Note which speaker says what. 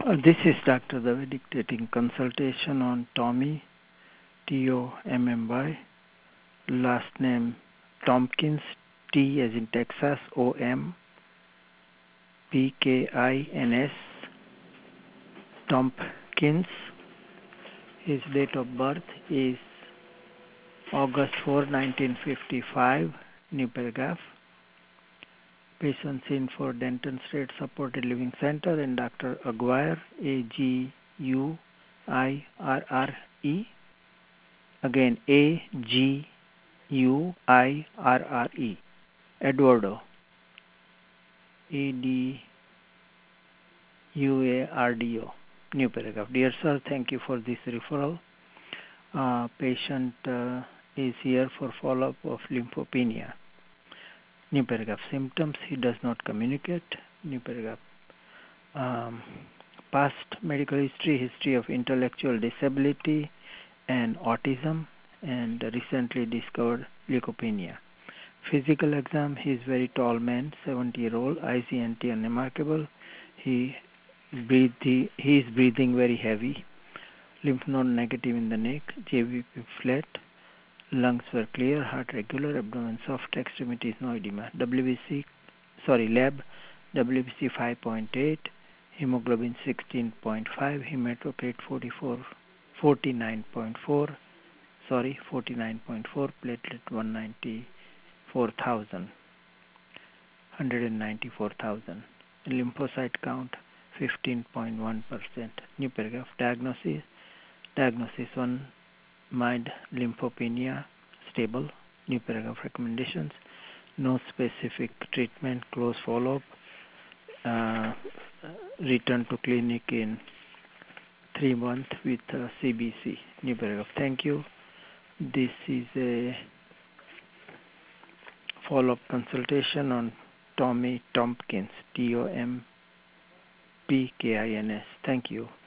Speaker 1: This is Dr. David taking consultation on Tommy, Tommy, last name Tompkins, T as in Texas, Ompkins, Tompkins. His date of birth is August 4, 1955, New Paragraph. Patient seen for Denton State Supported Living Center and Dr. Aguirre, Aguirre. Again, Aguirre. Eduardo, Eduardo. New paragraph. Dear sir, thank you for this referral. Patient is here for follow-up of lymphopenia. New paragraph. Symptoms, he does not communicate. New paragraph. Past medical history of intellectual disability and autism, and recently discovered leukopenia. Physical exam, he is very tall man, 70-year-old, ICNT unremarkable. He is breathing very heavy. Lymph node negative in the neck, JVP flat, lungs were clear, heart regular, abdomen soft, extremities no edema. Lab WBC 5.8, hemoglobin 16.5, hematocrit 49.4, platelet 194,000, lymphocyte count 15.1%. New paragraph. Diagnosis 1, mild lymphopenia, stable. New paragraph. Recommendations, no specific treatment, close follow-up, return to clinic in 3 months with CBC. New paragraph. Thank you. This is a follow-up consultation on Tommy Tompkins, Tompkins. Thank you.